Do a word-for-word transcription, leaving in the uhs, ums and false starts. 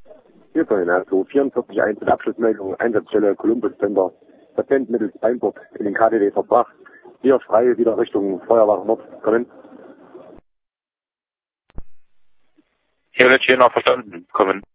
Hier vorhin, also vierundvierzig eins mit Abschlussmeldung, Einsatzstelle Columbus Center, Patient mittels Beinbord in den K D W verbracht. Hier frei wieder Richtung Feuerwache Nord. Kommen. Hier wird hier noch verstanden. Kommen.